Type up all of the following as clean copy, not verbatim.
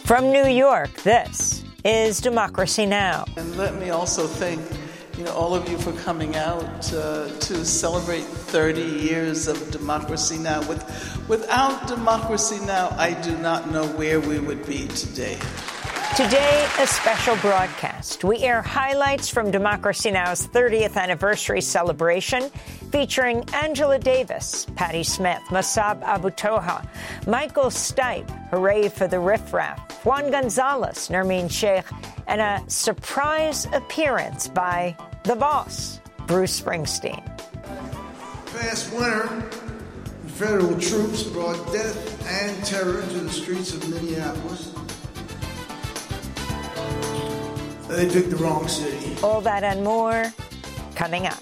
From New York, this is Democracy Now! And let me also thank all of you for coming out to celebrate 30 years of Democracy Now! Without Democracy Now!, I do not know where we would be today. Today, a special broadcast. We air highlights from Democracy Now!'s 30th anniversary celebration, featuring Angela Davis, Patti Smith, Mossab Abu Toha, Michael Stipe, Hooray for the Riff Raff, Juan Gonzalez, Nermeen Sheikh, and a surprise appearance by the boss, Bruce Springsteen. Past winter, federal troops brought death and terror to the streets of Minneapolis. They picked the wrong city. All that and more coming up.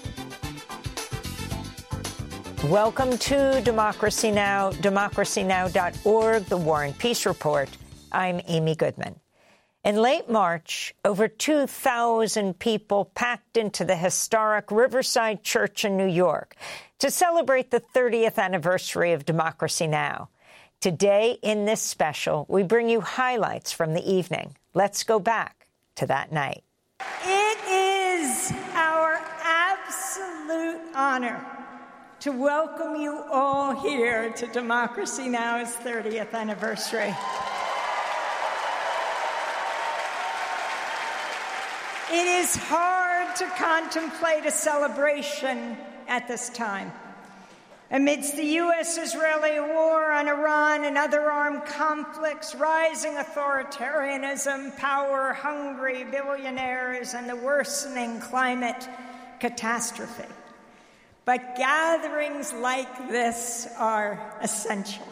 Welcome to Democracy Now!, democracynow.org, the War and Peace Report. I'm Amy Goodman. In late March, over 2,000 people packed into the historic Riverside Church in New York to celebrate the 30th anniversary of Democracy Now! Today, in this special, we bring you highlights from the evening. Let's go back to that night. It is our absolute honor to welcome you all here to Democracy Now!'s 30th anniversary. It is hard to contemplate a celebration at this time. Amidst the U.S.-Israeli war on Iran and other armed conflicts, rising authoritarianism, power-hungry billionaires, and the worsening climate catastrophe. But gatherings like this are essential.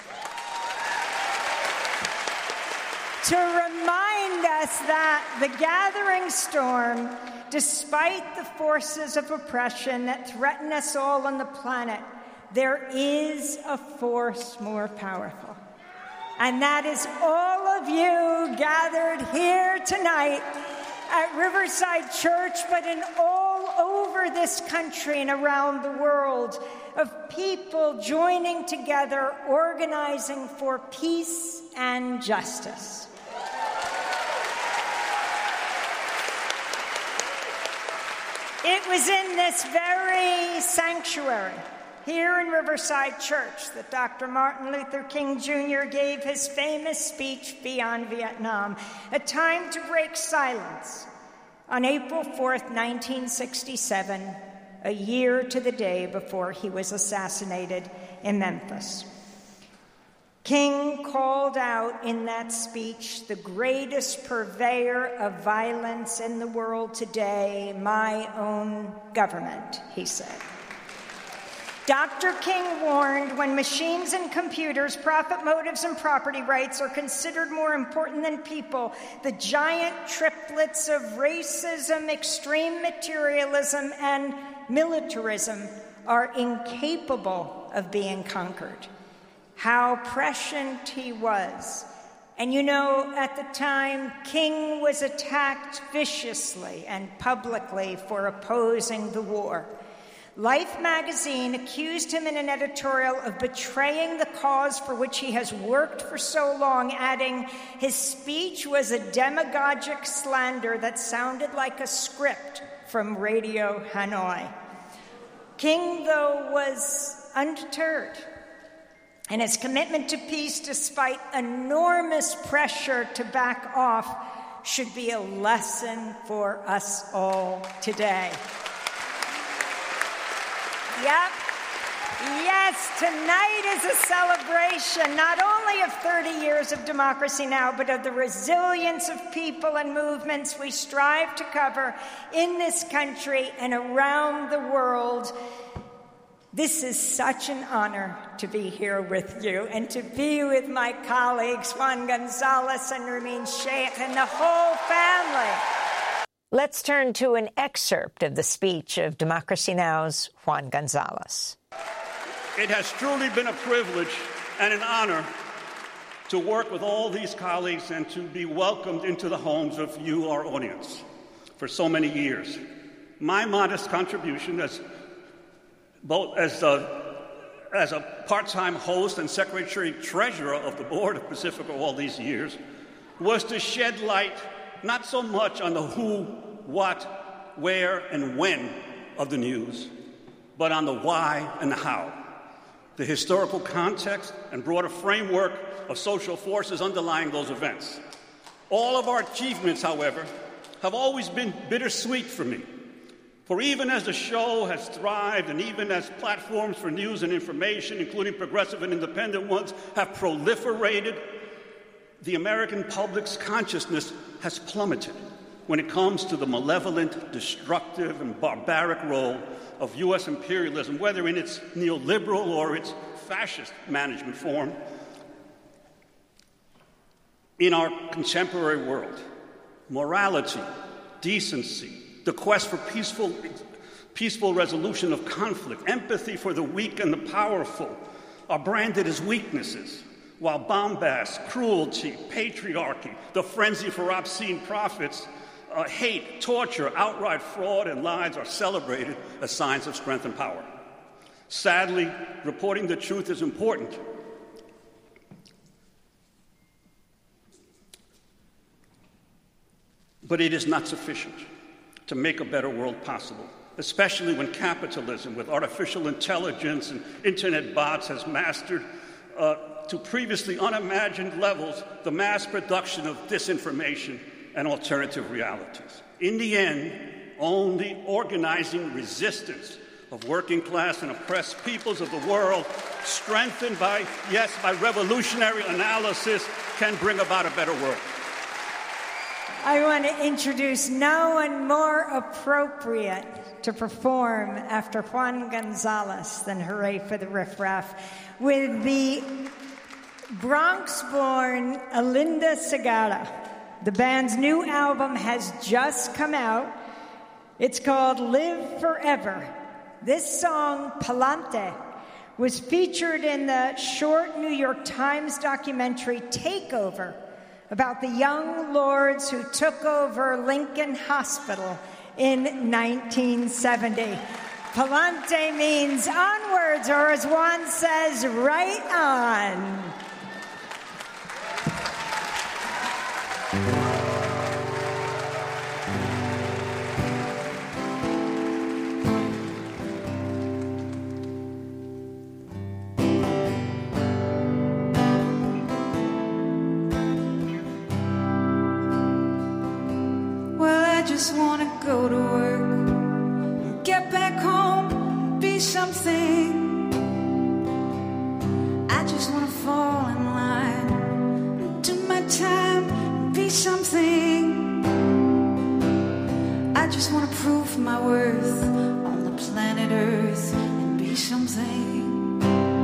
To remind us that the gathering storm, despite the forces of oppression that threaten us all on the planet, there is a force more powerful. And that is all of you gathered here tonight at Riverside Church, but in all over this country and around the world, of people joining together, organizing for peace and justice. It was in this very sanctuary, here in Riverside Church, that Dr. Martin Luther King Jr. gave his famous speech, Beyond Vietnam, a time to break silence, on April 4th, 1967, a year to the day before he was assassinated in Memphis. King called out in that speech, the greatest purveyor of violence in the world today, my own government, he said. Dr. King warned, when machines and computers, profit motives, and property rights are considered more important than people, the giant triplets of racism, extreme materialism, and militarism are incapable of being conquered. How prescient he was. And at the time, King was attacked viciously and publicly for opposing the war. Life magazine accused him in an editorial of betraying the cause for which he has worked for so long, adding, his speech was a demagogic slander that sounded like a script from Radio Hanoi. King, though, was undeterred. And his commitment to peace, despite enormous pressure to back off, should be a lesson for us all today. Yep. Yes, tonight is a celebration not only of 30 years of Democracy Now!, but of the resilience of people and movements we strive to cover in this country and around the world. This is such an honor to be here with you and to be with my colleagues, Juan Gonzalez and Nermeen Sheikh and the whole family. Let's turn to an excerpt of the speech of Democracy Now!'s Juan Gonzalez. It has truly been a privilege and an honor to work with all these colleagues and to be welcomed into the homes of you, our audience, for so many years. My modest contribution as a part-time host and secretary-treasurer of the board of Pacifica all these years was to shed light not so much on the who, what, where, and when of the news, but on the why and the how, the historical context and broader framework of social forces underlying those events. All of our achievements, however, have always been bittersweet for me. For even as the show has thrived, and even as platforms for news and information, including progressive and independent ones, have proliferated, the American public's consciousness has plummeted when it comes to the malevolent, destructive, and barbaric role of U.S. imperialism, whether in its neoliberal or its fascist management form, in our contemporary world. Morality, decency, the quest for peaceful resolution of conflict, empathy for the weak and the powerful are branded as weaknesses, while bombast, cruelty, patriarchy, the frenzy for obscene profits, hate, torture, outright fraud, and lies are celebrated as signs of strength and power. Sadly, reporting the truth is important. But it is not sufficient to make a better world possible, especially when capitalism, with artificial intelligence and internet bots, has mastered to previously unimagined levels the mass production of disinformation and alternative realities. In the end, only organizing resistance of working class and oppressed peoples of the world, strengthened by revolutionary analysis, can bring about a better world. I want to introduce no one more appropriate to perform after Juan Gonzalez than Hooray for the Riff Raff with the Bronx-born Alinda Segarra. The band's new album has just come out. It's called Live Forever. This song, Palante, was featured in the short New York Times documentary Takeover about the young lords who took over Lincoln Hospital in 1970. Palante means onwards, or as Juan says, right on. Just want to go to work, get back home, be something. I just want to fall in line, do my time, be something. I just want to prove my worth on the planet Earth and be something.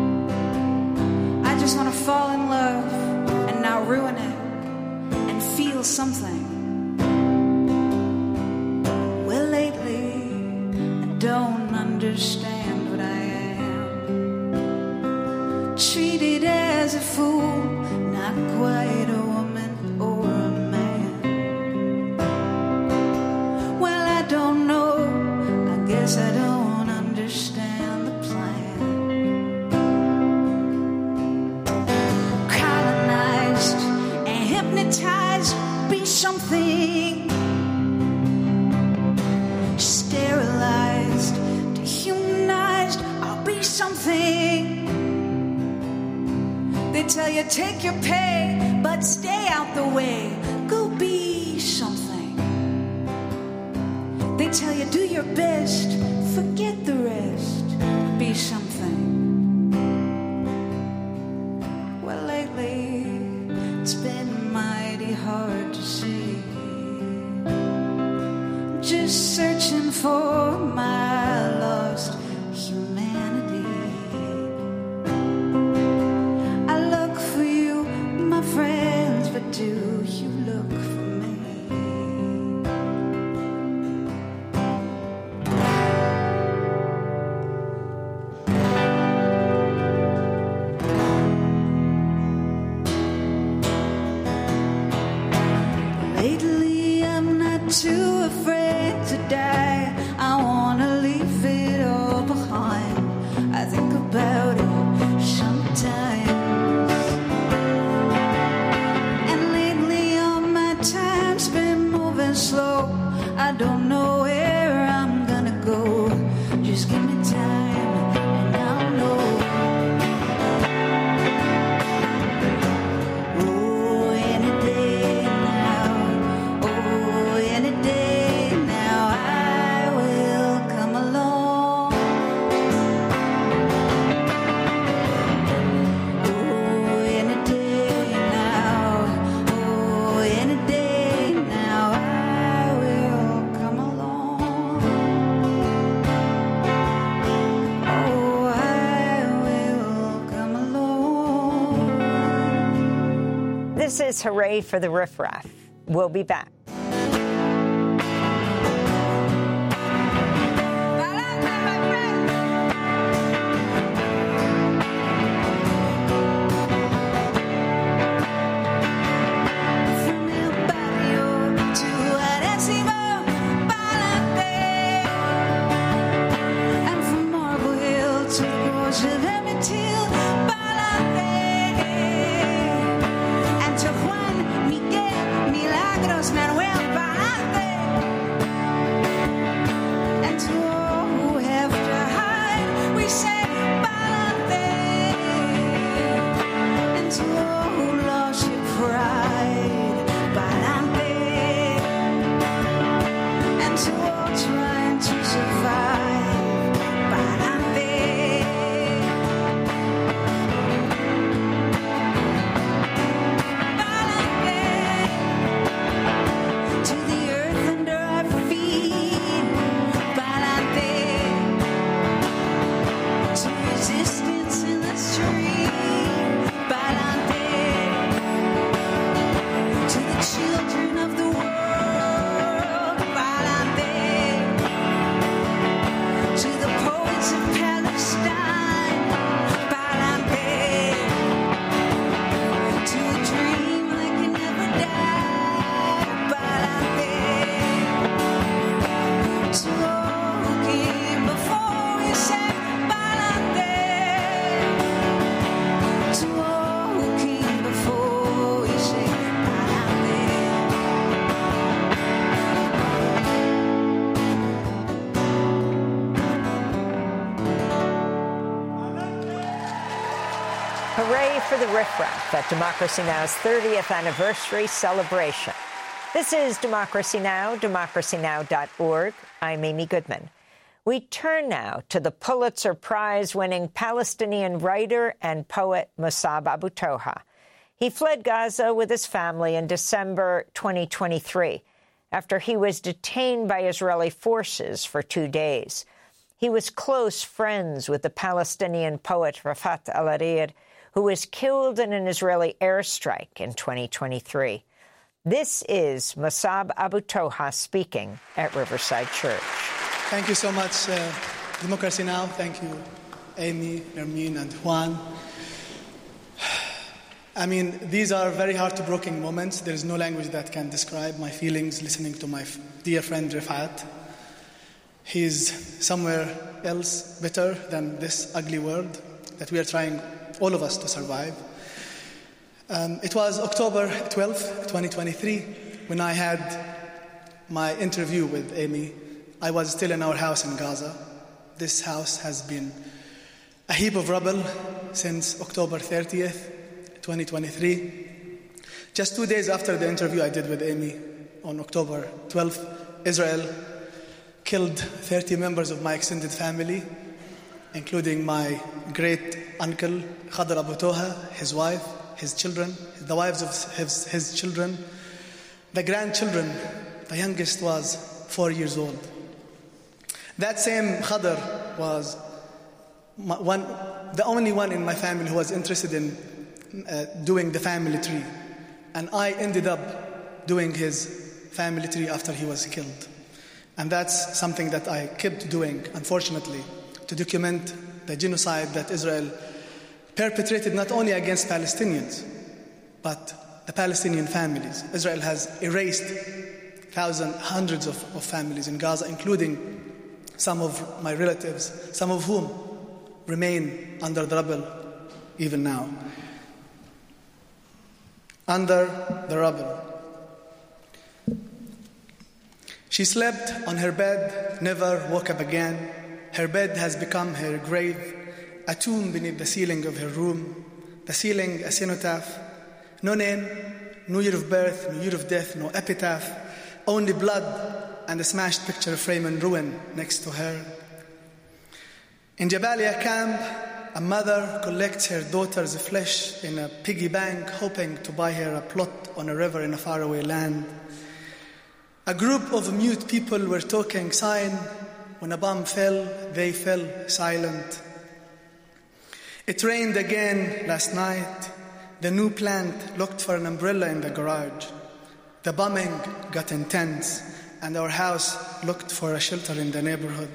I just want to fall in love and not ruin it and feel something. Don't understand what I am. Treated as a fool, not quite a woman or a man. Well, I don't know, I guess I don't understand the plan. Colonized and hypnotized, be something. Sterilized, dehumanized, I'll be something. They tell you take your pay, but stay out the way. Go be something. They tell you do your best, forget the rest. Be something. Well, lately it's been mighty hard to see. Just searching for my lost humanity. I look for you, my friends, but do you look for me? Lately I'm not too afraid to die. I wanna leave it all behind. I think about it sometimes. And lately moving slow. I don't know where I'm gonna go. Just give me time and I'll know. Oh, any day now, oh, any day now, I will come along. Oh, any day now, oh, any day now, I will come along. Oh, I will come along. This is Hooray for the Riff Raff. We'll be back. From El Barrio to Arecibo, Palante, and from Marble Hill to the gorge of Emmett-Till, Palante, and to Juan Miguel Milagros Manuel, Palante, and to all who have to hide, we say Palante, and to all who lost your pride, Palante, and to all trying to survive, Palante. Palante, to the earth under our feet, Palante, to resistance in the street, Palante, to the children of the world, Palante, to the poets of Palestine, Palante, to a dream that can never die, Palante, to all who came before we say Palante, to all who came before we say Palante. Hooray for the Riff Raff at Democracy Now!'s 30th anniversary celebration. This is Democracy Now!, democracynow.org. I'm Amy Goodman. We turn now to the Pulitzer Prize-winning Palestinian writer and poet Mossab Abu Toha. He fled Gaza with his family in December 2023 after he was detained by Israeli forces for 2 days. He was close friends with the Palestinian poet Rafat al-Hariri, who was killed in an Israeli airstrike in 2023. This is Mossab Abu Toha speaking at Riverside Church. Thank you so much, Democracy Now! Thank you, Amy, Nermeen, and Juan. I mean, these are very heartbreaking moments. There is no language that can describe my feelings listening to my dear friend Rafat. He's somewhere else better than this ugly world that we are trying, all of us, to survive. It was October 12th, 2023, when I had my interview with Amy. I was still in our house in Gaza. This house has been a heap of rubble since October 30th, 2023. Just 2 days after the interview I did with Amy on October 12th, Israel killed 30 members of my extended family, including my great uncle, Khadr Abu Toha, his wife, his children, the wives of his children, the grandchildren. The youngest was 4 years old. That same Khadr was the only one in my family who was interested in doing the family tree. And I ended up doing his family tree after he was killed. And that's something that I kept doing, unfortunately, to document the genocide that Israel perpetrated not only against Palestinians, but the Palestinian families. Israel has erased hundreds of families in Gaza, including some of my relatives, some of whom remain under the rubble even now. Under the rubble. She slept on her bed, never woke up again. Her bed has become her grave, a tomb beneath the ceiling of her room. The ceiling, a cenotaph. No name, no year of birth, no year of death, no epitaph. Only blood and a smashed picture frame in ruin next to her. In Jabalia camp, a mother collects her daughter's flesh in a piggy bank, hoping to buy her a plot on a river in a faraway land. A group of mute people were talking sign. When a bomb fell, they fell silent. It rained again last night. The new plant looked for an umbrella in the garage. The bombing got intense, and our house looked for a shelter in the neighborhood.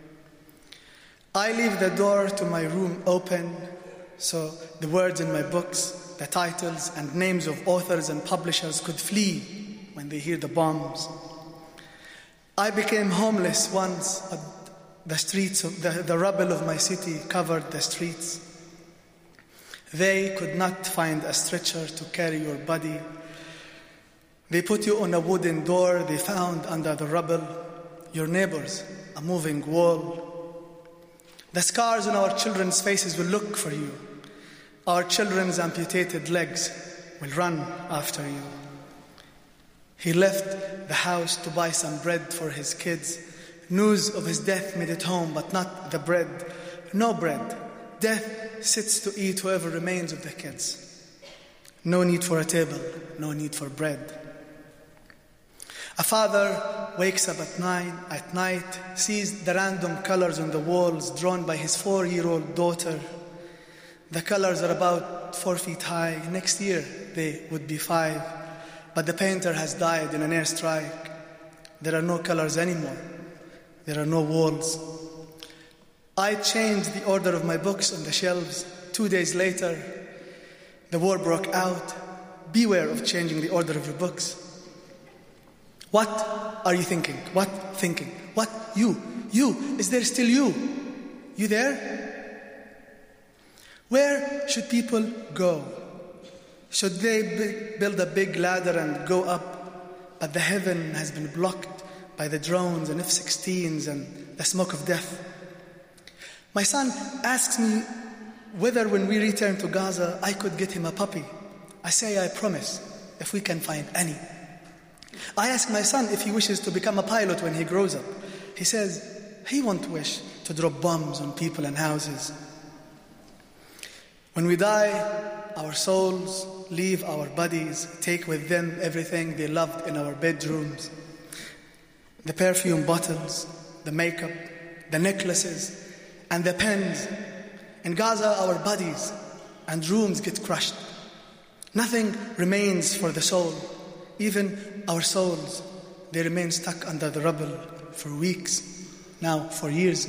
I leave the door to my room open so the words in my books, the titles and names of authors and publishers could flee when they hear the bombs. I became homeless once, but the streets of the rubble of my city covered the streets. They could not find a stretcher to carry your body. They put you on a wooden door they found under the rubble. Your neighbors, a moving wall. The scars on our children's faces will look for you. Our children's amputated legs will run after you. He left the house to buy some bread for his kids. News of his death made it home, but not the bread. No bread. Death sits to eat whoever remains of the kids. No need for a table, no need for bread. A father wakes up at night, sees the random colors on the walls drawn by his 4-year-old daughter. The colors are about 4 feet high. Next year, they would be 5. But the painter has died in an airstrike. There are no colors anymore. There are no walls. I changed the order of my books on the shelves. 2 days later, the war broke out. Beware of changing the order of your books. What are you thinking? What thinking? What? You. Is there still you? You there? Where should people go? Should they build a big ladder and go up? But the heaven has been blocked by the drones and F-16s and the smoke of death. My son asks me whether when we return to Gaza, I could get him a puppy. I say I promise, if we can find any. I ask my son if he wishes to become a pilot when he grows up. He says he won't wish to drop bombs on people and houses. When we die, our souls leave our bodies, take with them everything they loved in our bedrooms. The perfume bottles, the makeup, the necklaces, and the pens. In Gaza, our bodies and rooms get crushed. Nothing remains for the soul. Even our souls, they remain stuck under the rubble for weeks, now for years.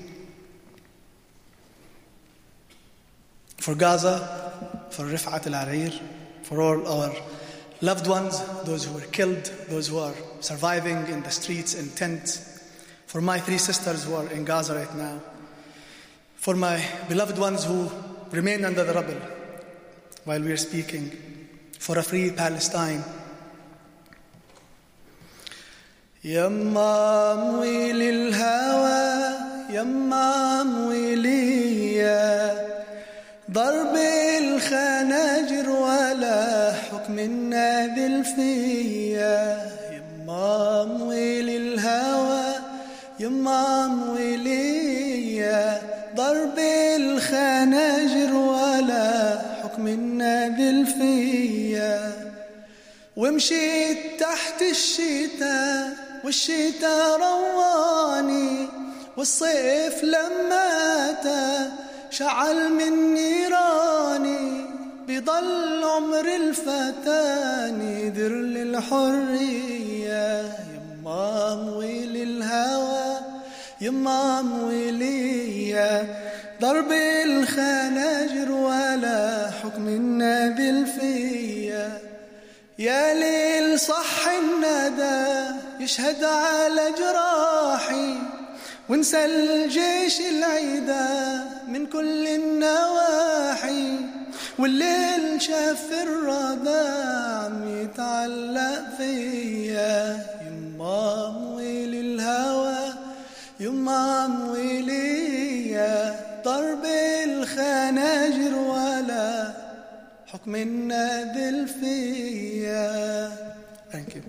For Gaza, for Rifat al-Arir, for all our loved ones, those who were killed, those who are surviving in the streets in tents, for my 3 sisters who are in Gaza right now, for my beloved ones who remain under the rubble while we are speaking, for a free Palestine. يما مويل الهوى يما مويلية ضرب الخناجر ولا حكم النادل فيا يما مويل الهوى يما مويلية ضرب الخناجر ولا حكم النادل فيا ومشيت تحت الشتاء والشتاء رواني والصيف لما أتى شعل من نيراني بضل عمر الفتاني در للحرية يما مويل الهوى يما مويلية ضرب الخناجر ولا حكم النادل فيا يا ليل صح الندى يشهد على جراحي وانسى الجيش العيدا من كل النواحي والليل شاف الردى عم يتعلق فيا يما مويل منظلية ضرب الخناجر ولا حكم النادل فيا. Thank you.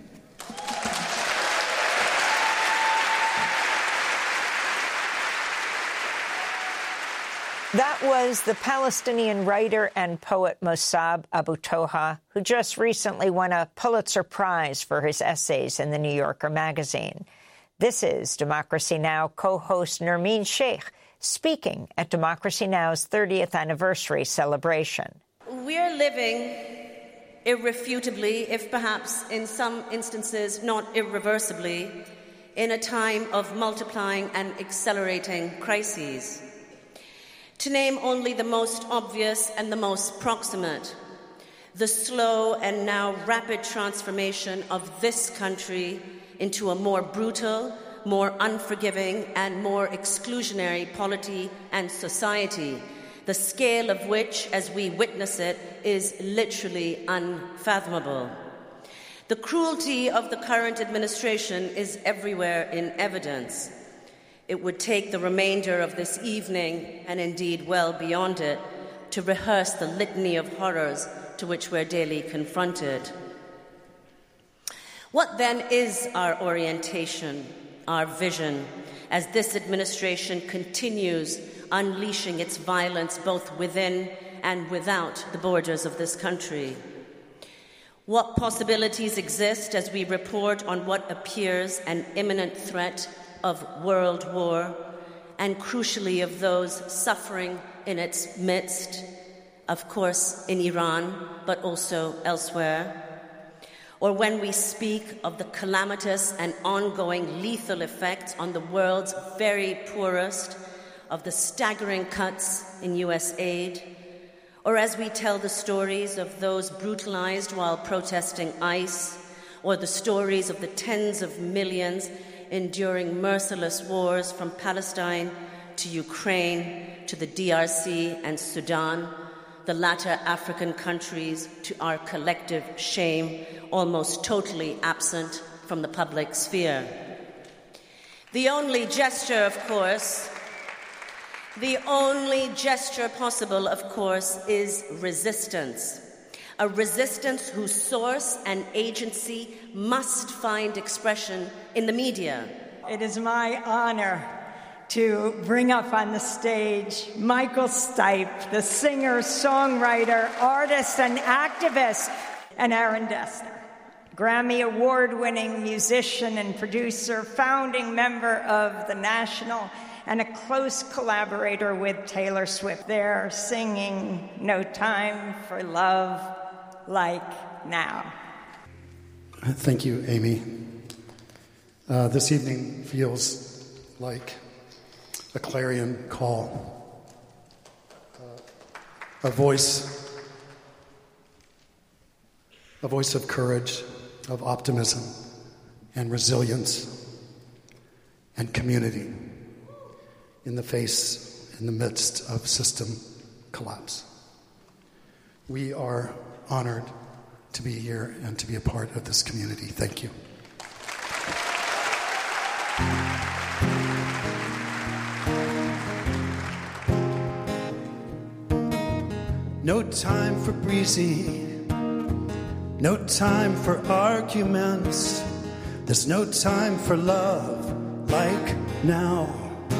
That was the Palestinian writer and poet Mossab Abu Toha, who just recently won a Pulitzer Prize for his essays in the New Yorker magazine. This is Democracy Now! Co-host Nermeen Sheikh speaking at Democracy Now!'s 30th anniversary celebration. We're living irrefutably, if perhaps in some instances not irreversibly, in a time of multiplying and accelerating crises. To name only the most obvious and the most proximate, the slow and now rapid transformation of this country into a more brutal, more unforgiving, and more exclusionary polity and society, the scale of which, as we witness it, is literally unfathomable. The cruelty of the current administration is everywhere in evidence. It would take the remainder of this evening, and indeed well beyond it, to rehearse the litany of horrors to which we're daily confronted. What then is our orientation, our vision, as this administration continues unleashing its violence both within and without the borders of this country? What possibilities exist as we report on what appears an imminent threat of world war, and crucially of those suffering in its midst, of course in Iran, but also elsewhere? Or when we speak of the calamitous and ongoing lethal effects on the world's very poorest of the staggering cuts in U.S. aid, or as we tell the stories of those brutalized while protesting ICE, or the stories of the tens of millions enduring merciless wars from Palestine to Ukraine to the DRC and Sudan, the latter African countries, to our collective shame, almost totally absent from the public sphere. The only gesture possible, of course, is resistance. A resistance whose source and agency must find expression in the media. It is my honor to bring up on the stage Michael Stipe, the singer, songwriter, artist, and activist, and Aaron Dessner, Grammy Award-winning musician and producer, founding member of The National, and a close collaborator with Taylor Swift. They're singing No Time for Love Like Now. Thank you, Amy. This evening feels like a clarion call, a voice of courage, of optimism and resilience and community in the midst of system collapse. We are honored to be here and to be a part of this community. Thank you. No time for breezy, no time for arguments. There's no time for love like now.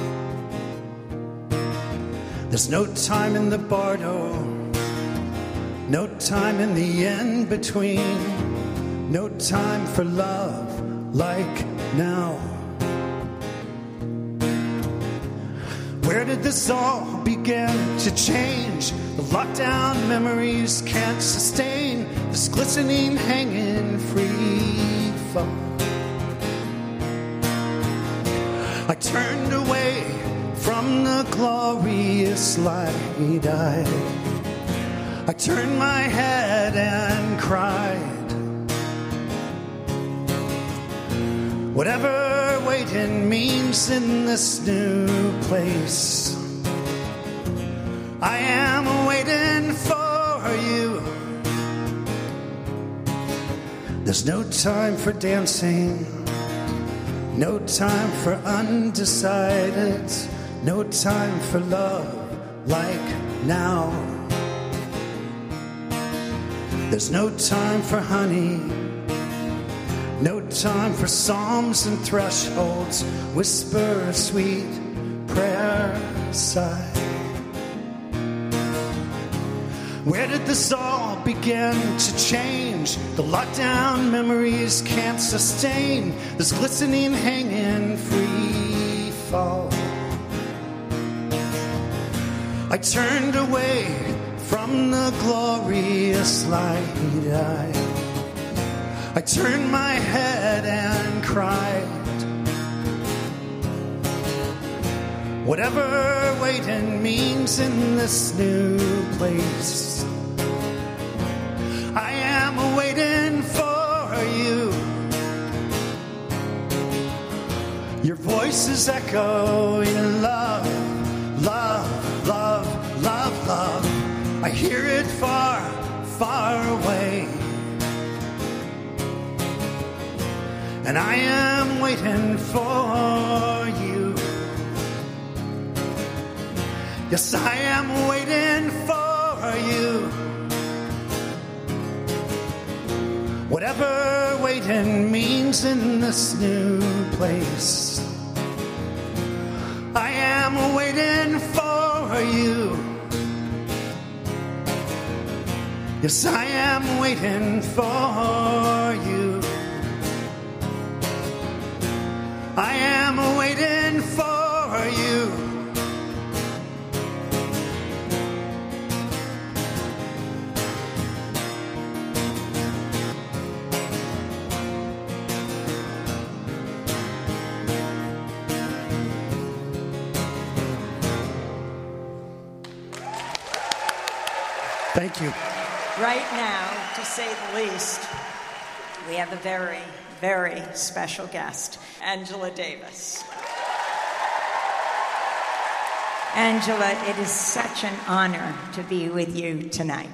There's no time in the bardo, no time in the in-between, no time for love like now. Where did this all begin to change? The lockdown memories can't sustain this glistening, hanging free fall. I turned away from the glorious light. I turned my head and cried. Whatever waiting means in this new place, I am waiting for you. There's no time for dancing, No time for undecided, no time for love like now. There's no time for honey, no time for psalms and thresholds, whisper a sweet prayer sigh. Where did this all begin to change? The lockdown memories can't sustain this glistening hanging free fall. I turned away from the glorious light. I turned my head and cried. Whatever waiting means in this new place, I am waiting for you. Your voice is echoing love, love, love, love, love. I hear it far, far away. And I am waiting for you. Yes, I am waiting for you. Whatever waiting means in this new place, I am waiting for you. Yes, I am waiting for you. I am waiting for you. Thank you. Right now, to say the least, we have a very, very special guest, Angela Davis. Angela, it is such an honor to be with you tonight.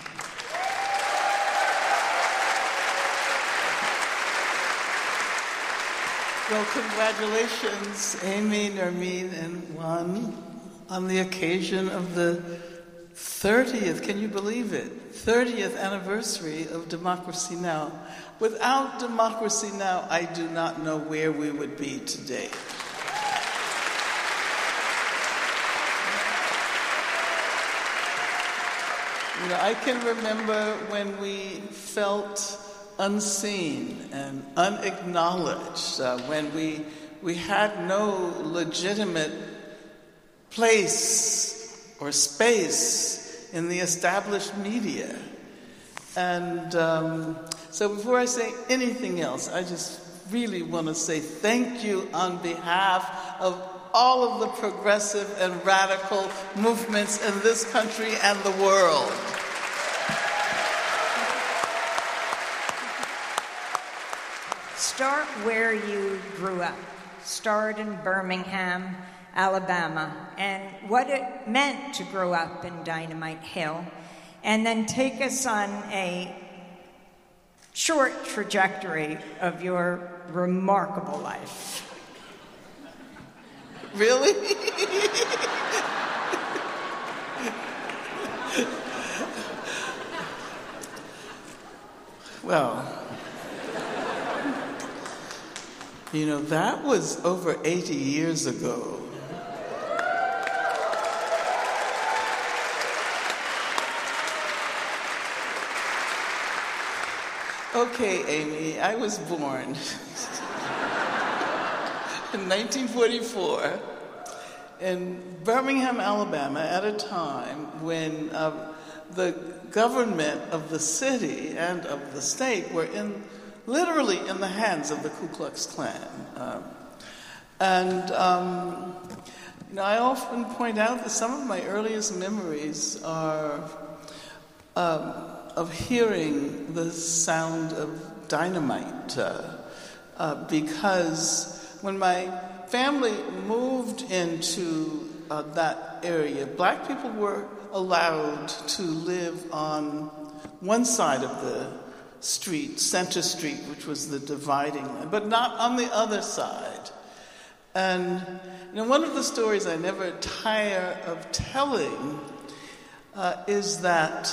Well, congratulations, Amy, Nermeen, and Juan, on the occasion of the 30th, can you believe it? 30th anniversary of Democracy Now! Without Democracy Now!, I do not know where we would be today. You know, I can remember when we felt unseen and unacknowledged, when we had no legitimate place or space in the established media. And so before I say anything else, I just really want to say thank you on behalf of all of the progressive and radical movements in this country and the world. Start where you grew up. Start in Birmingham, Alabama, and what it meant to grow up in Dynamite Hill, and then take us on a short trajectory of your remarkable life. Really? Well, you know, that was over 80 years ago. Okay, Amy, I was born in 1944 in Birmingham, Alabama, at a time when the government of the city and of the state were literally in the hands of the Ku Klux Klan. You know, I often point out that some of my earliest memories are of hearing the sound of dynamite, because when my family moved into that area, black people were allowed to live on one side of the street, Center Street, which was the dividing line, but not on the other side. And one of the stories I never tire of telling is that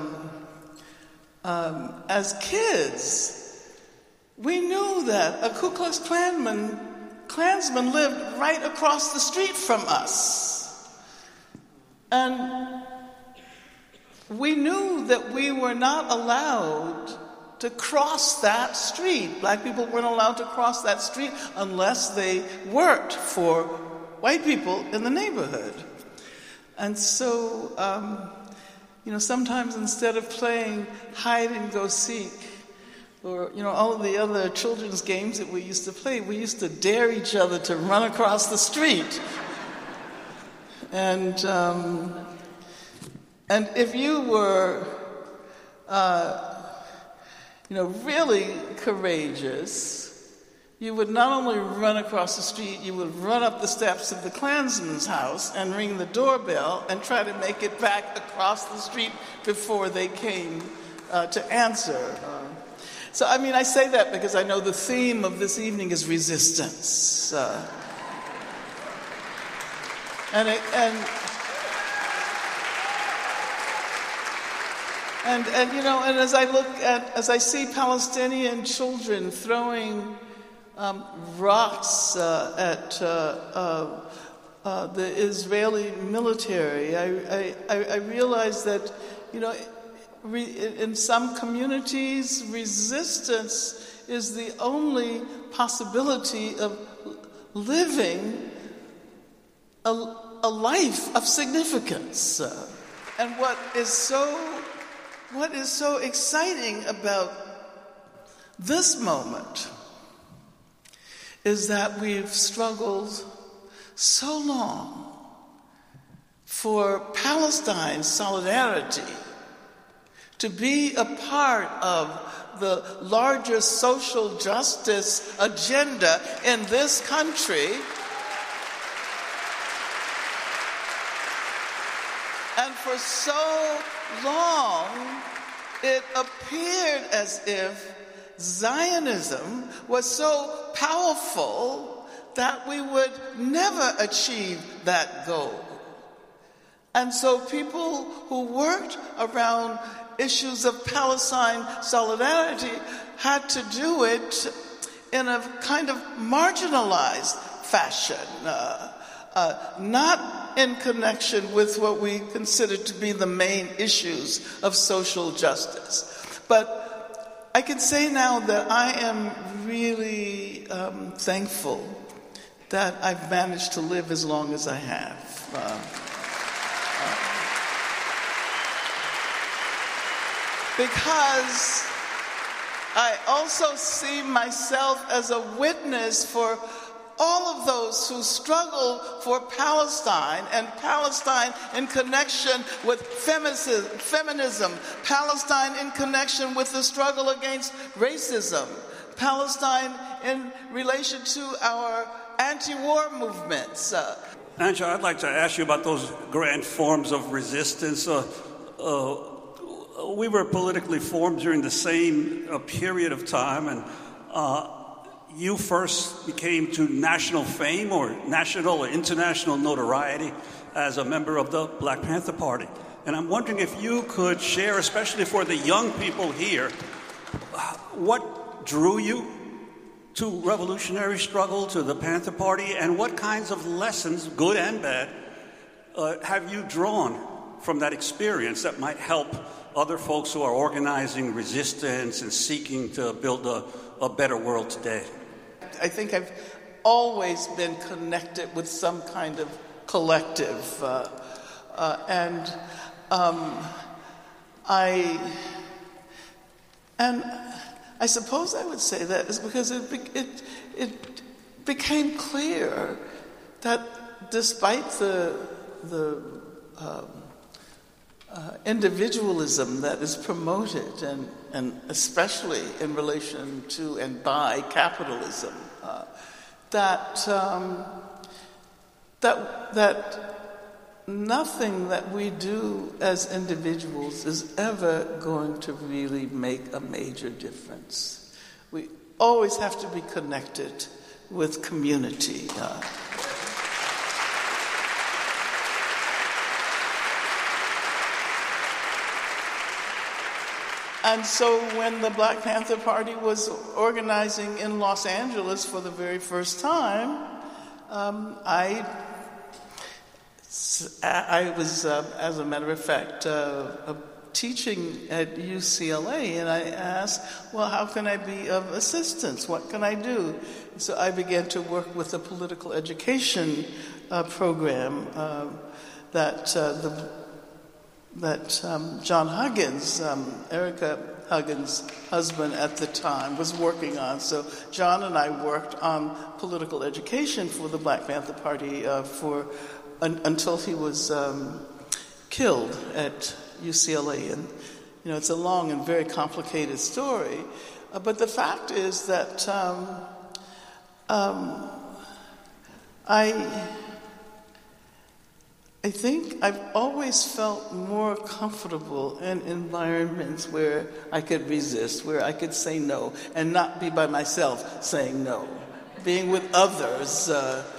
as kids, we knew that a Ku Klux Klansman lived right across the street from us. And we knew that we were not allowed to cross that street. Black people weren't allowed to cross that street unless they worked for white people in the neighborhood. And so, sometimes instead of playing hide and go seek, or, all of the other children's games that we used to play, we used to dare each other to run across the street. And if you were, really courageous, you would not only run across the street, you would run up the steps of the Klansman's house and ring the doorbell and try to make it back across the street before they came to answer. So, I say that because I know the theme of this evening is resistance. And as I see Palestinian children throwing rocks at the Israeli military, I realize that, in some communities, resistance is the only possibility of living a life of significance. And what is so exciting about this moment is that we've struggled so long for Palestine's solidarity to be a part of the larger social justice agenda in this country. And for so long, it appeared as if Zionism was so powerful that we would never achieve that goal. And so people who worked around issues of Palestine solidarity had to do it in a kind of marginalized fashion, not in connection with what we consider to be the main issues of social justice. But I can say now that I am really thankful that I've managed to live as long as I have. Because I also see myself as a witness for all of those who struggle for Palestine, and Palestine in connection with feminism, Palestine in connection with the struggle against racism, Palestine in relation to our anti-war movements. Angela, I'd like to ask you about those grand forms of resistance. We were politically formed during the same period of time, and you first became to national fame or national or international notoriety as a member of the Black Panther Party. And I'm wondering if you could share, especially for the young people here, what drew you to revolutionary struggle, to the Panther Party, and what kinds of lessons, good and bad, have you drawn from that experience that might help other folks who are organizing resistance and seeking to build a better world today? I think I've always been connected with some kind of collective. And I suppose I would say that is because it became clear that despite the individualism that is promoted, and especially in relation to and by capitalism, that nothing that we do as individuals is ever going to really make a major difference. We always have to be connected with community. And so when the Black Panther Party was organizing in Los Angeles for the very first time, I was, as a matter of fact, teaching at UCLA, and I asked, well, how can I be of assistance? What can I do? So I began to work with a political education program that John Huggins, Erica Huggins' husband at the time, was working on. So John and I worked on political education for the Black Panther Party until he was killed at UCLA. And, it's a long and very complicated story. But the fact is that I think I've always felt more comfortable in environments where I could resist, where I could say no, and not be by myself saying no. Being with others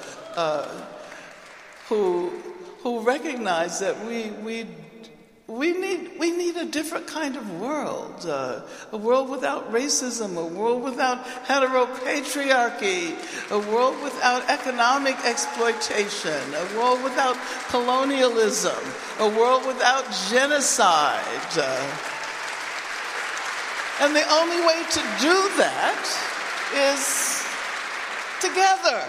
who recognize that we need a different kind of world, a world without racism, a world without heteropatriarchy, a world without economic exploitation, a world without colonialism, a world without genocide. And the only way to do that is together.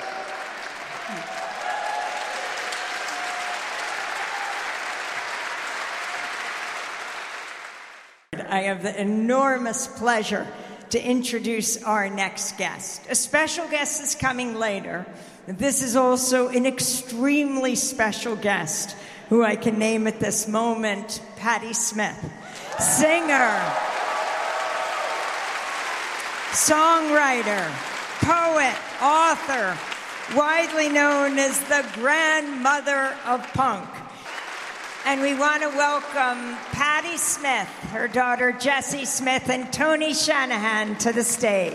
I have the enormous pleasure to introduce our next guest. A special guest is coming later. This is also an extremely special guest who I can name at this moment, Patti Smith. Singer, songwriter, poet, author, widely known as the grandmother of punk. And we want to welcome Patti Smith, her daughter Jessie Smith, and Tony Shanahan to the stage.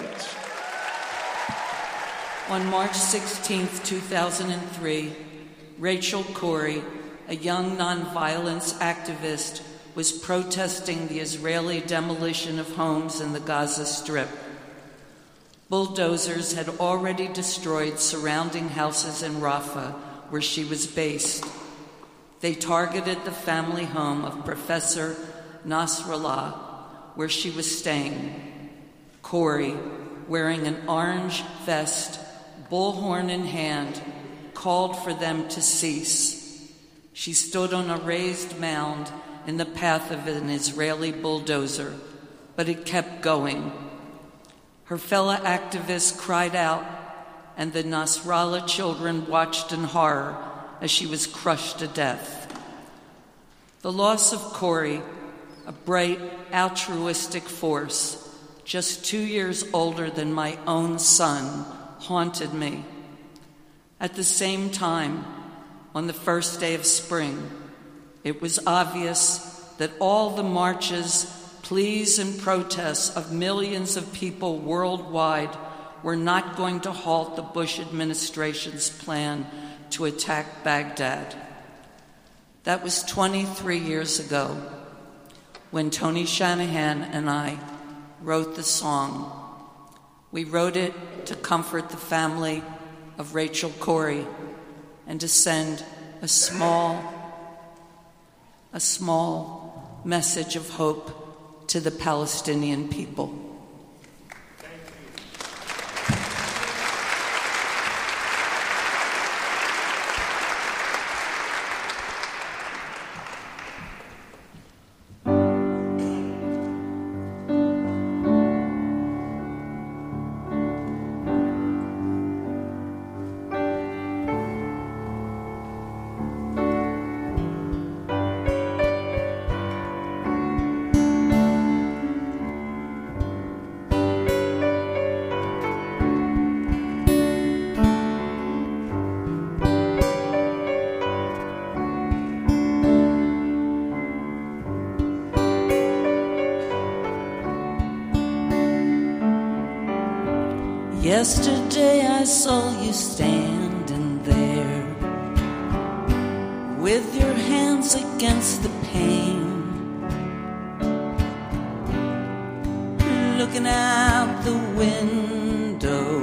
On March 16, 2003, Rachel Corrie, a young nonviolence activist, was protesting the Israeli demolition of homes in the Gaza Strip. Bulldozers had already destroyed surrounding houses in Rafah, where she was based. They targeted the family home of Professor Nasrallah, where she was staying. Corrie, wearing an orange vest, bullhorn in hand, called for them to cease. She stood on a raised mound in the path of an Israeli bulldozer, but it kept going. Her fellow activists cried out, and the Nasrallah children watched in horror as she was crushed to death. The loss of Corrie, a bright, altruistic force, just 2 years older than my own son, haunted me. At the same time, on the first day of spring, it was obvious that all the marches, pleas, and protests of millions of people worldwide were not going to halt the Bush administration's plan to attack Baghdad. That was 23 years ago when Tony Shanahan and I wrote the song. We wrote it to comfort the family of Rachel Corrie and to send a small message of hope to the Palestinian people. Yesterday I saw you standing there with your hands against the pane, looking out the window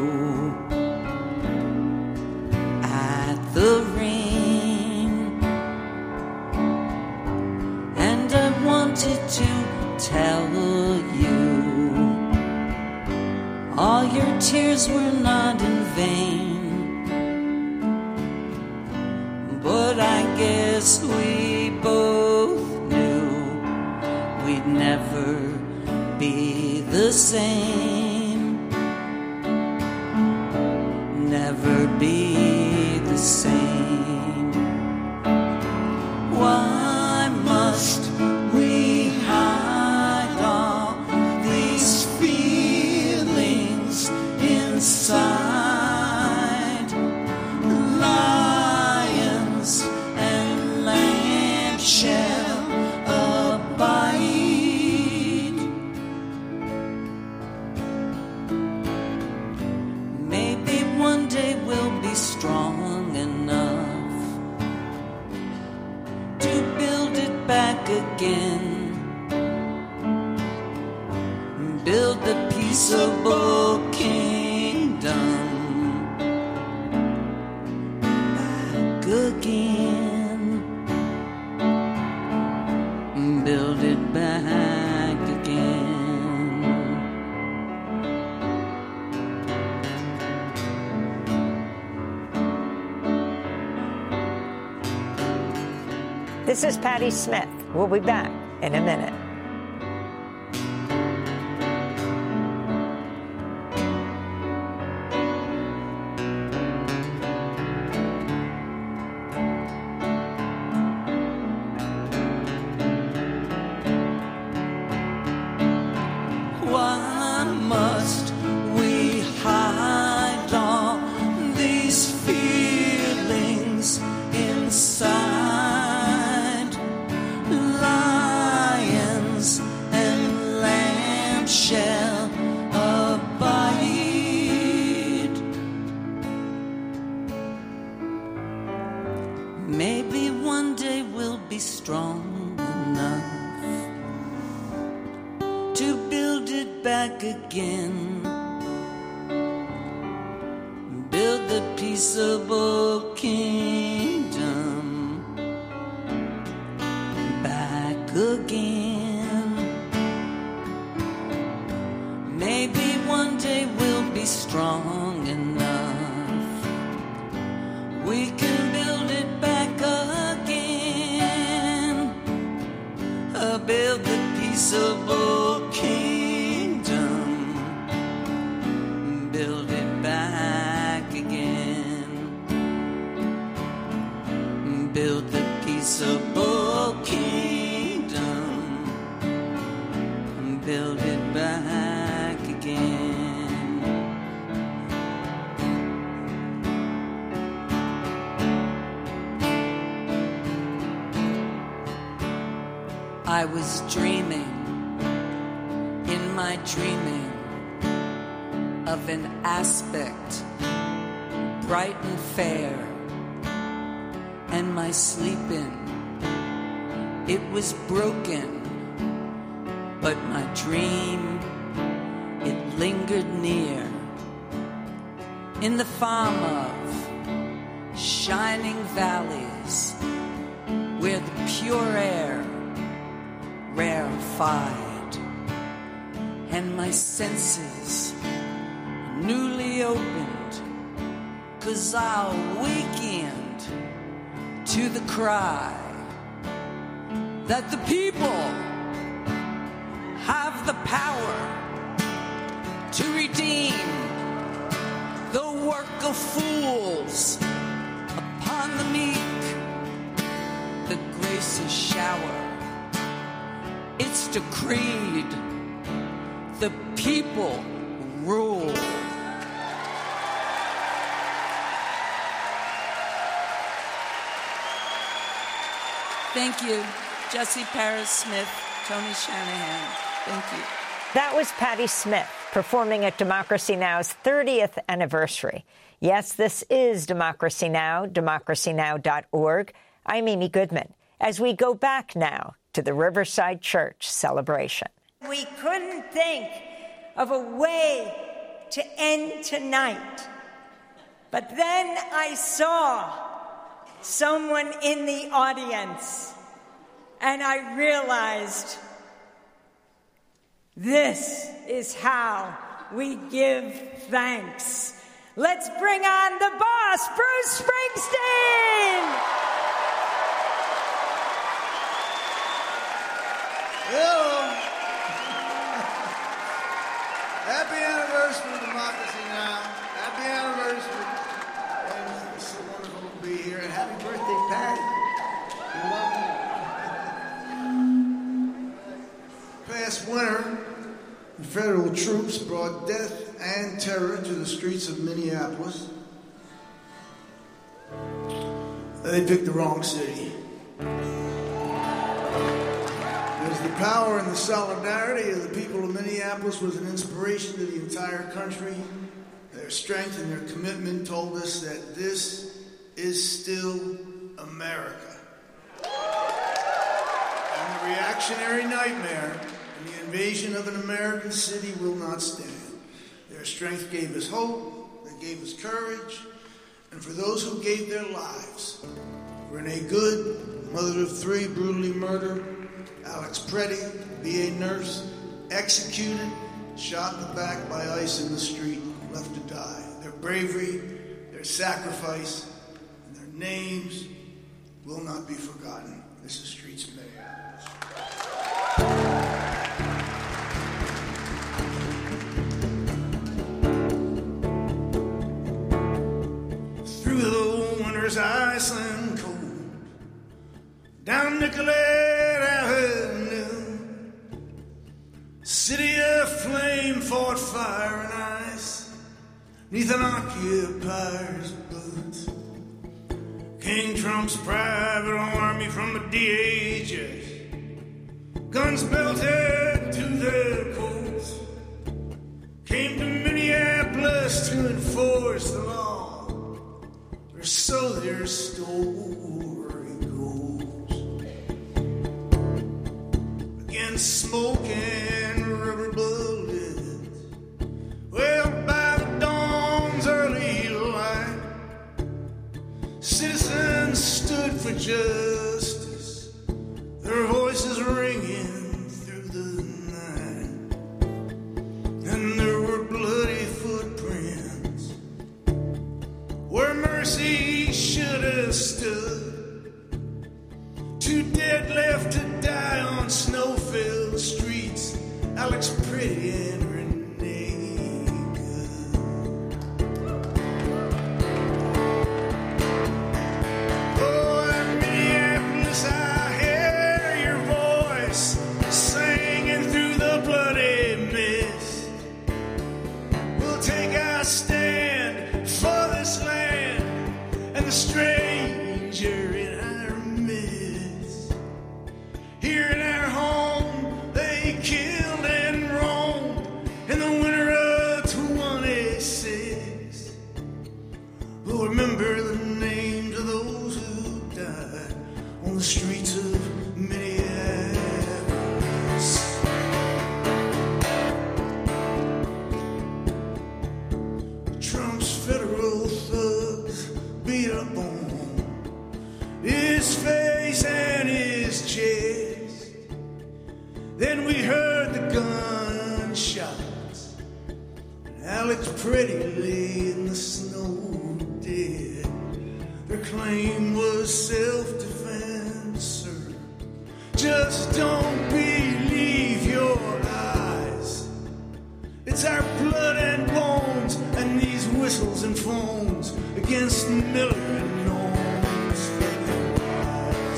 at the rain. And I wanted to tell you all your tears were not in vain, but I guess we both knew we'd never be the same, never be the same. Why must we hide all these feelings inside? Lions and lambs shall abide. Maybe one day we'll be strong enough to build it back again, build the peaceable kingdom back again, build it back again. This is Patti Smith. We'll be back in a minute. Why must we hide all these feelings inside? Lions and lambs shall abide. Maybe one day we'll be strong enough to build it back again, build the peaceable kingdom back again. Maybe one day we'll be strong enough, we can build it back again, build the peaceable kingdom, build it back again, build the peaceable kingdom, build it back again. I was dreaming, in my dreaming, of an aspect bright and fair, and my sleeping, it was broken, but my dream, it lingered near, in the farm of shining valleys, where the pure air rarefied, and my senses newly opened, 'cause I awakened to the cry that the people have the power to redeem the work of fools upon the meek, the gracious shower. It's decreed, the people rule. Thank you, Jesse Paris Smith, Tony Shanahan. Thank you. That was Patti Smith. performing at Democracy Now!'s 30th anniversary. Yes, this is Democracy Now!, democracynow.org. I'm Amy Goodman, as we go back now to the Riverside Church celebration. We couldn't think of a way to end tonight. But then I saw someone in the audience, and I realized this is how we give thanks. Let's bring on the boss, Bruce Springsteen! Hello. Happy anniversary, Democracy Now! Happy anniversary. And it's so wonderful to be here. And happy birthday, Patty. Past winter, the federal troops brought death and terror to the streets of Minneapolis. They picked the wrong city. The power and the solidarity of the people of Minneapolis was an inspiration to the entire country. Their strength and their commitment told us that this is still America. And the reactionary nightmare and the invasion of an American city will not stand. Their strength gave us hope, they gave us courage, and for those who gave their lives, Renee Good, mother of 3 brutally murdered, Alex Preddy, BA nurse, executed, shot in the back by ICE in the street, left to die. Their bravery, their sacrifice, and their names will not be forgotten. This is Streets of Minneapolis. Through the winter's ice and cold, down Nicollet Avenue, city of flame fought fire and ice, neath an occupier's boots. King Trump's private army from the DHS, guns belted to their coats, came to Minneapolis to enforce the law, or so their story goes. Against smoke and rubber bullets, well, by the dawn's early light, citizens stood for justice, their voices ringing through the night. And there were bloody footprints where mercy should have stood. 2 dead left to die on snow-filled streets, Alex Preddy and Renee Good. Oh, in Minneapolis, I hear your voice singing through the bloody mist. We'll take our stand for this land and the stranger in our midst. Here in our home, they killed and roamed in the winter of 26. We'll remember the names of those who died on the streets of Minneapolis. Trump's federal thugs beat up on his face and his chest. Then we heard the gunshots, and Alex Preddy lay in the snow dead. Their claim was self-defense, sir. Just don't believe your eyes. It's our blood and bones and these whistles and phones against Miller and Norms for their lives.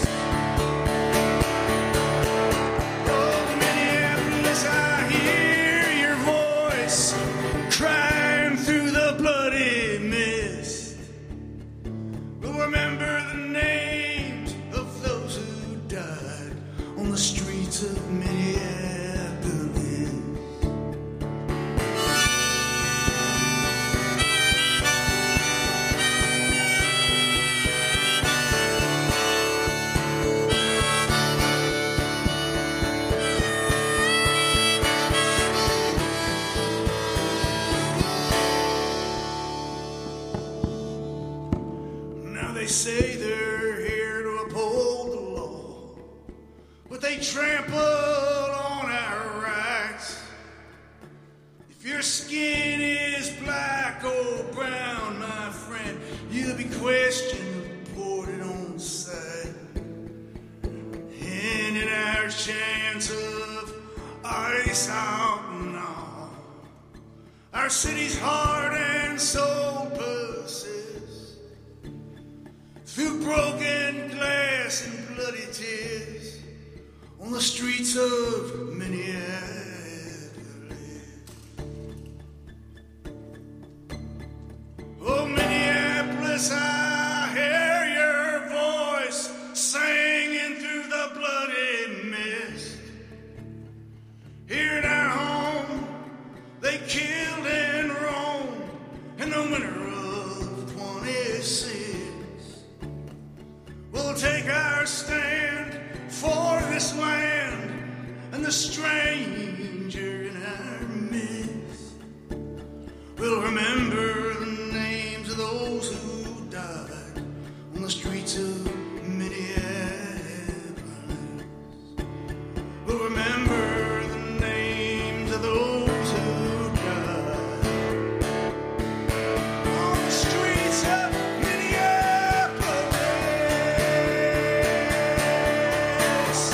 Oh, Minneapolis, I hear your voice crying through the bloody mist. We'll remember the names of those who died on the streets of Minneapolis. they say they're here to uphold the law, but they trample on our rights. If your skin is black or brown, my friend, you'll be questioned, reported on sight. And in our chance of ice out and all, our city's heart and soul persists through broken glass and bloody tears on the streets of Minneapolis. Oh, Minneapolis, I hear your voice singing through the bloody mist. Here in our home, they killed in Rome in the winter of 26. We'll take our stand for this land and the stranger in our midst. We'll remember the names of those who died on the streets of Minneapolis. We'll remember the names of those who died on the streets of Minneapolis.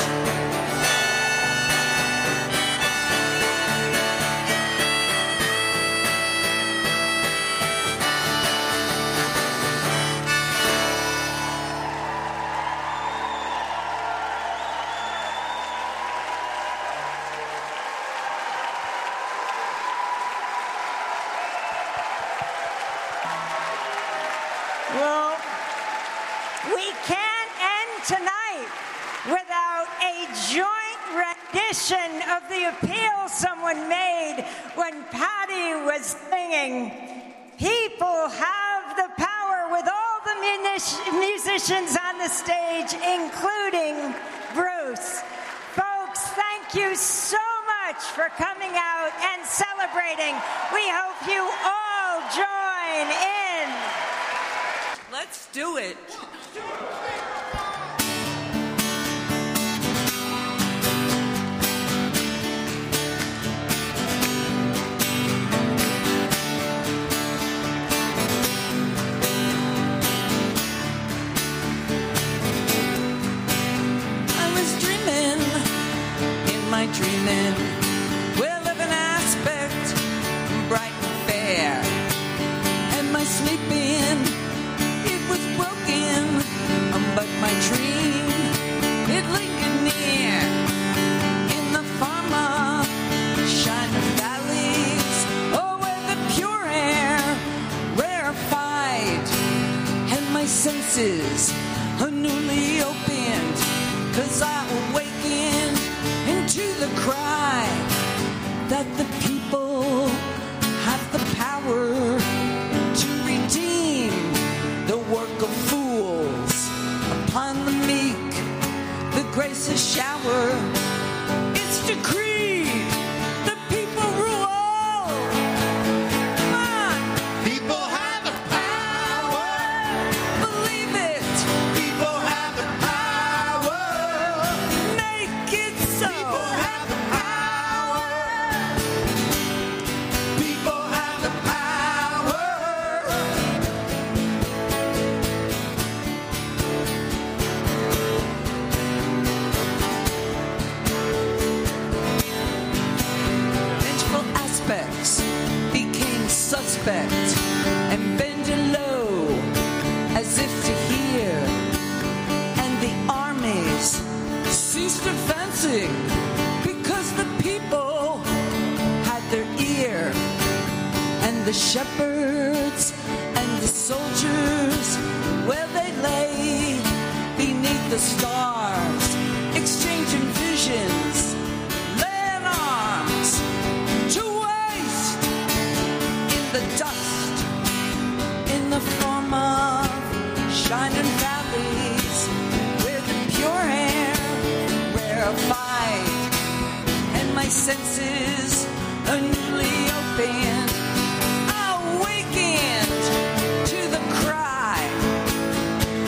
Well, we can't end tonight without a joint rendition of the appeal someone made when Patty was singing, "People have the power," with all the musicians on the stage, including Bruce. Folks, thank you so much for coming out and celebrating. We hope you all join in. Let's do it. I was dreaming, in my dreaming, well of an aspect bright and fair, and my sleeping, it was broken, but my dream, it lingered near, in the farmer, shining valleys, oh, where the pure air, rarefied, and my senses are newly opened, 'cause I awakened into the cry that the people have the power to redeem the work of fools. Upon the meek, the graces shower. It's decreed the people rule. Come on. People have the power. Believe it. People have the power. Make it so. People have the power. People have the power. Vengeful aspects became suspect and bended low as if to hear, and the armies ceased advancing because the people had their ear, and the shepherds and the soldiers, well, they lay beneath the stars, exchanging visions, laying arms to waste in the dust, in the form of shining valleys, where the pure air rarefied, and my senses are newly opened. I awakened to the cry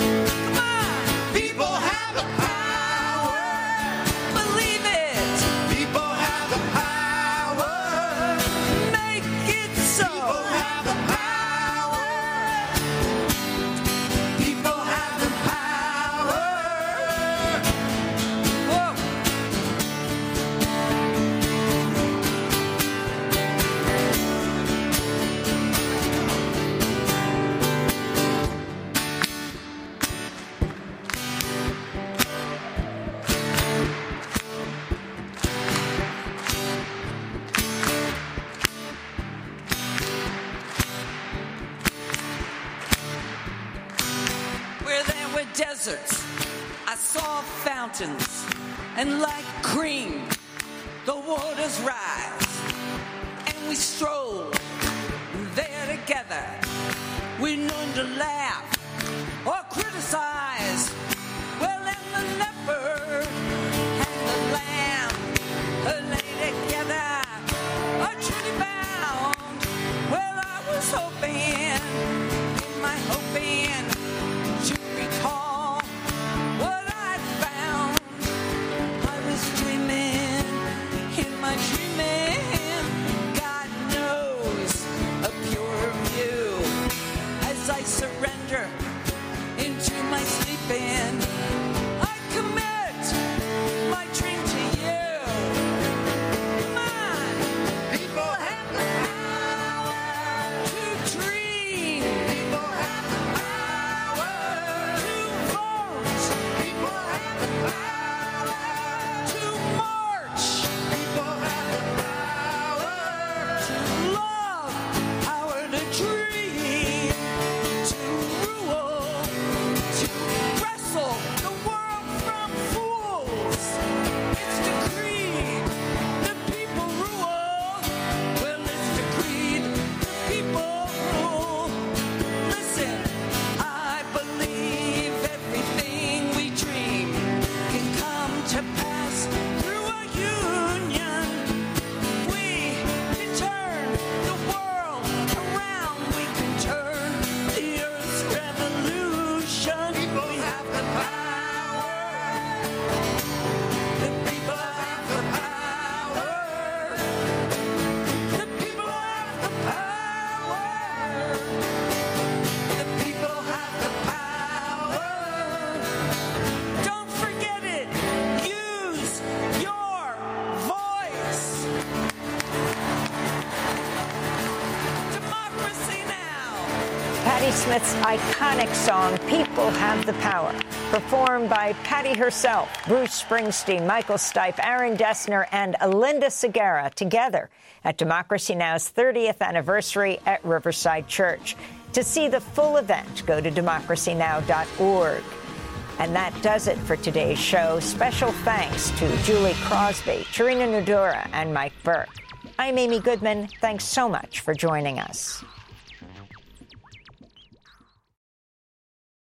deserts, I saw fountains, and like cream, the waters rise. And we strolled there together. We learned to laugh or criticize. Well, and the leopard and the lamb lay together, truly bound. Well, I was hoping, in my hoping, to recall what I'd found. I was dreaming, in my dreaming, God knows, a pure view. As I surrender into my sleeping, I commit my dream to you. Come on. People have the power to dream. People have the power to vote. People have the power to march. People have the power to love, power to dream, to rule, to wrestle the world from fools. It's decreed the people rule. Well, it's decreed the people rule. Listen, I believe everything we dream can come to pass through a union. We can turn the world around. We can turn the earth's revolution. People have the power. The people have the power. The people have the power. The people have the power. Don't forget it. Use your voice. Democracy Now! Patti Smith's iconic song, People Have the Power, performed by Patti herself, Bruce Springsteen, Michael Stipe, Aaron Dessner, and Linda Segarra together at Democracy Now!'s 30th anniversary at Riverside Church. To see the full event, go to democracynow.org. And that does it for today's show. Special thanks to Julie Crosby, Tarina Nudura, and Mike Burke. I'm Amy Goodman. Thanks so much for joining us.